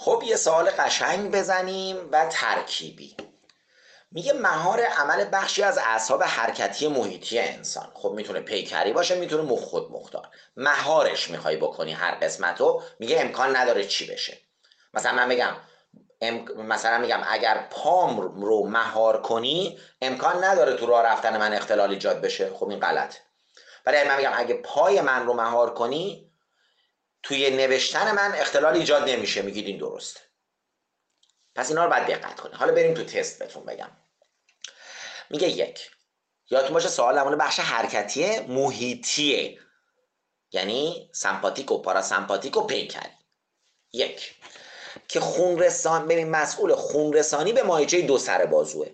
خب یه سوال قشنگ بزنیم و ترکیبی. میگه مهار عمل بخشی از اعصاب حرکتی محیطی انسان. خب میتونه پیکری باشه، میتونه خود مختار. مهارش میخوای بکنی هر قسمتو، میگه امکان نداره چی بشه. مثلا من بگم مثلا میگم اگر پام رو مهار کنی امکان نداره تو راه رفتن من اختلال ایجاد بشه. خب این غلطه. ولی من میگم اگه پای من رو مهار کنی توی نوشتن من اختلال ایجاد نمیشه، میگید این درسته. پس اینا رو باید دقت کنید. حالا بریم تو تست بهتون بگم. میگه یک، یادتون باشه سوال همون بخش حرکتی محیطیه، یعنی سمپاتیک و پاراسمپاتیک و پیکری. یک، که خونرسان ببین مسئول خونرسانی به مایچه دو سر بازوه.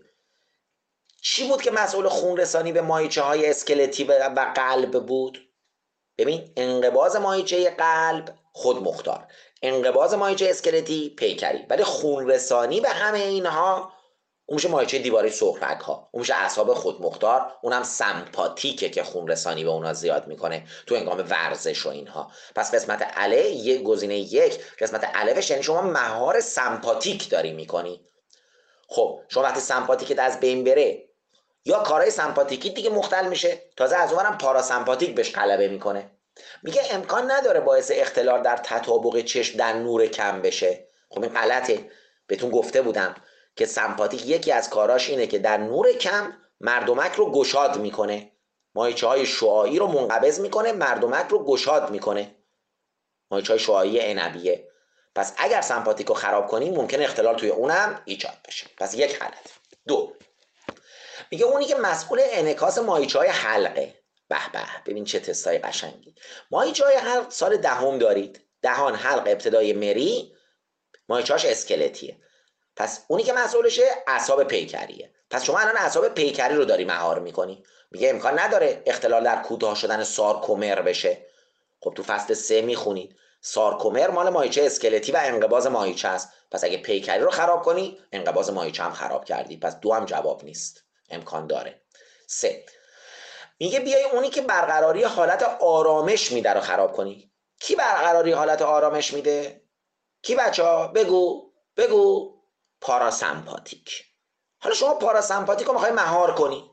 چی بود که مسئول خونرسانی به مایچه های اسکلتی و قلب بود؟ ببین انقباض مایچه قلب خود مختار، انقباض مایچه اسکلتی پیکری، ولی خونرسانی به همه اینها اون میشه مایچه دیواره سغرک ها، اون میشه اعصاب خودمختار، اونم سمپاتیکه که خون رسانی به اونا زیاد میکنه تو هنگام ورزش و اینها. پس قسمت اله یک، گزینه یک قسمت الفش یعنی شما مهار سمپاتیک داری میکنی. خب شما وقتی سمپاتیکت از بین بره یا کارهای سمپاتیکی دیگه مختل میشه، تازه از اونم پاراسمپاتیک بهش غلبه میکنه. میگه امکان نداره باعث اختلال در تطابق چشم در نور کم بشه. خب این غلطه. بهتون گفته بودم که سمپاتیک یکی از کاراش اینه که در نور کم مردمک رو گشاد میکنه، مایچه های شعاعی رو منقبض میکنه، مردمک رو گشاد میکنه، مایچه های شعاعی عنبیه. پس اگر سمپاتیک رو خراب کنیم ممکن اختلال توی اونم ایجاد بشه. پس یک غلط. دو، میگه اونی که مسئول انعکاس مایچه های حلقه. به به، ببین چه تستای قشنگی. مایچه های حلق سال دهم دارید، دهان، حلق، ابتدای مری، مایچه‌هاش اسکلتیه. پس اونی که مسئولشه اعصاب پیکریه. پس شما الان اعصاب پیکری رو داری مهار میکنی. میگه امکان نداره اختلال در کوتاه شدن سارکومر بشه. خب تو فصل 3 میخونید سارکومر مال مایچه اسکلتی و انقباض مایچه است. پس اگه پیکری رو خراب کنی انقباض مایچه هم خراب کردی. پس دو هم جواب نیست، امکان داره. 3، میگه بیای اونی که برقراری حالت آرامش میده رو خراب کنی. کی برقراری حالت آرامش میده؟ کی بچه‌ها؟ بگو. پاراسمپاتیک. حالا شما پاراسمپاتیک رو میخوای مهار کنی،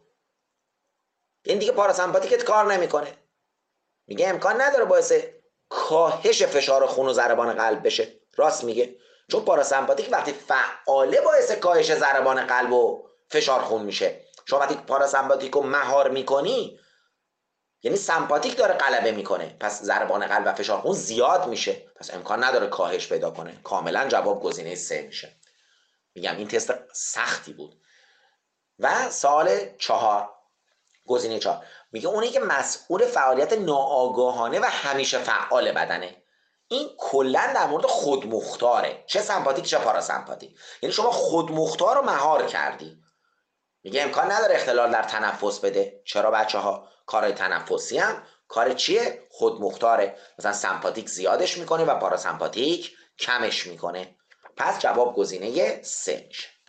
این دیگه پاراسمپاتیکت کار نمیکنه. میگه امکان نداره باعث کاهش فشار خون و ضربان قلب بشه. راست میگه، چون پاراسمپاتیک وقتی فعاله باعث کاهش ضربان قلب و فشار خون میشه. شما وقتی پاراسمپاتیک رو مهار میکنی یعنی سمپاتیک داره غلبه میکنه، پس ضربان قلب و فشار خون زیاد میشه، پس امکان نداره کاهش پیدا کنه. کاملا جواب گزینه 3 میشه. میگم این تست سختی بود. و سوال 4، گزینه 4 میگه اونی که مسئول فعالیت ناآگاهانه و همیشه فعال بدنه. این کلا در مورد خودمختاره، چه سمپاتیک چه پاراسمپاتیک. یعنی شما خودمختار رو مهار کردی. میگه امکان نداره اختلال در تنفس بده. چرا بچه‌ها؟ کارهای تنفسی هم کار چیه؟ خودمختاره. مثلا سمپاتیک زیادش میکنه و پاراسمپاتیک کمش میکنه. پس جواب گزینه 3 میشه.